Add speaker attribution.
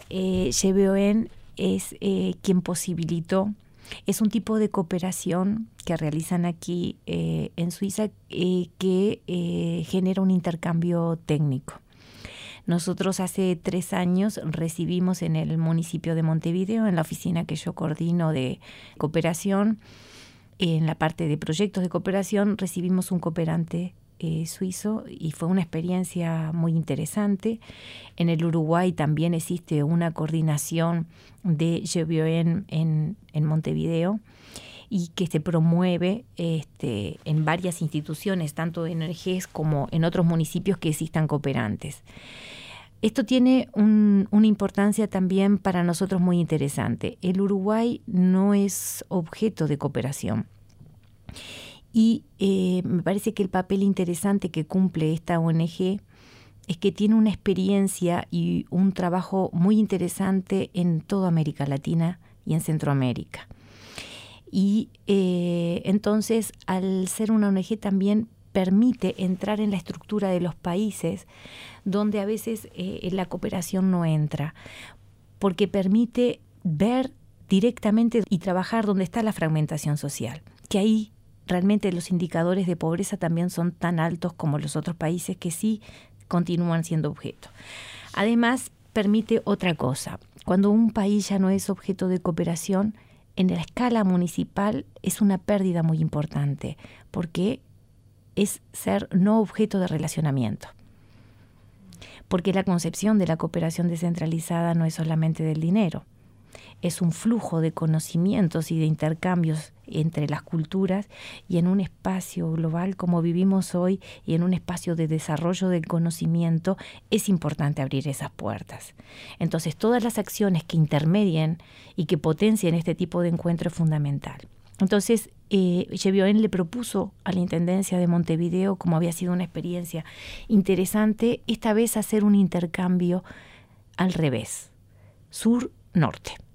Speaker 1: GBON es quien posibilitó. Es un tipo de cooperación que realizan aquí en Suiza que genera un intercambio técnico. Nosotros hace 3 años recibimos en el municipio de Montevideo, en la oficina que yo coordino de cooperación, en la parte de proyectos de cooperación, recibimos un cooperante suizo y fue una experiencia muy interesante. En el Uruguay también existe una coordinación de GBON en Montevideo y que se promueve en varias instituciones, tanto en ONGs como en otros municipios que existan cooperantes. Esto tiene una importancia también para nosotros muy interesante. El Uruguay no es objeto de cooperación. Y me parece que el papel interesante que cumple esta ONG es que tiene una experiencia y un trabajo muy interesante en toda América Latina y en Centroamérica. Y entonces, al ser una ONG también permite entrar en la estructura de los países donde a veces la cooperación no entra, porque permite ver directamente y trabajar donde está la fragmentación social, que ahí realmente los indicadores de pobreza también son tan altos como los otros países que sí continúan siendo objeto. Además, permite otra cosa. Cuando un país ya no es objeto de cooperación, en la escala municipal es una pérdida muy importante, porque es ser no objeto de relacionamiento. Porque la concepción de la cooperación descentralizada no es solamente del dinero, es un flujo de conocimientos y de intercambios entre las culturas, y en un espacio global como vivimos hoy y en un espacio de desarrollo del conocimiento es importante abrir esas puertas. Entonces, todas las acciones que intermedien y que potencien este tipo de encuentro es fundamental. Entonces, GBON le propuso a la Intendencia de Montevideo, como había sido una experiencia interesante, esta vez hacer un intercambio al revés, sur-norte.